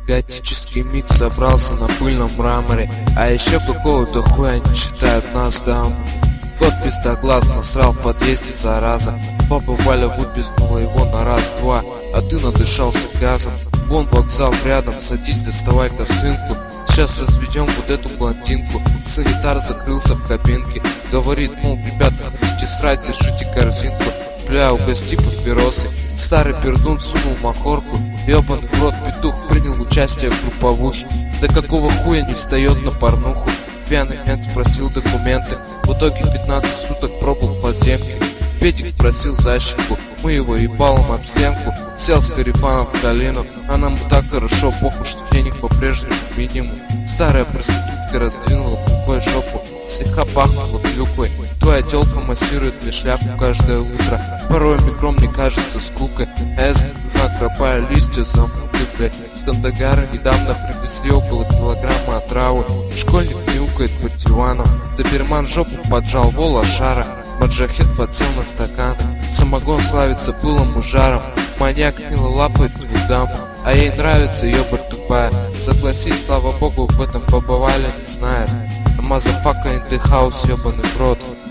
Готический микс собрался на пыльном мраморе. А еще какого-то хуя они считают нас там. Кот пистоглаз насрал в подъезде, зараза. Папа Валя выписнула его на раз-два, а ты надышался газом. Вон вокзал рядом, садись, доставай косынку. Сейчас разведем вот эту блондинку. Санитар закрылся в кабинке. Говорит, мол, ребята, хотите срать, держите корзинку. Бля, угости папиросы. Старый пердун сунул махорку. Ёбаный в рот петух принял участие в групповухе. Да какого хуя не встает на порнуху? Пьяный мент спросил документы. В итоге 15 суток пробыл в подземке. Петик просил защиту, мы его ебалом об стенку. Сел с Карифаном в долину, а нам так хорошо, похуй, что денег по-прежнему минимум. Старая проститутка раздвинула рукой жопу, слегка пахнула клюквой. Твоя тёлка массирует мне шляпу каждое утро. Порой микро мне кажется скукой, а я накропаю листья замуты, блядь. С Кандагара недавно привезли около килограмма отравы. Школьник мяукает под диваном, доберман жопу поджал, волошара. Маджахет подсел на стаканы. Самогон славится пылом и жаром. Маньяк мило лапает твою даму, а ей нравится ёбать тупая. Согласись, слава богу, в этом побывали, не знает. Мазафака in the house, ёбаный в рот.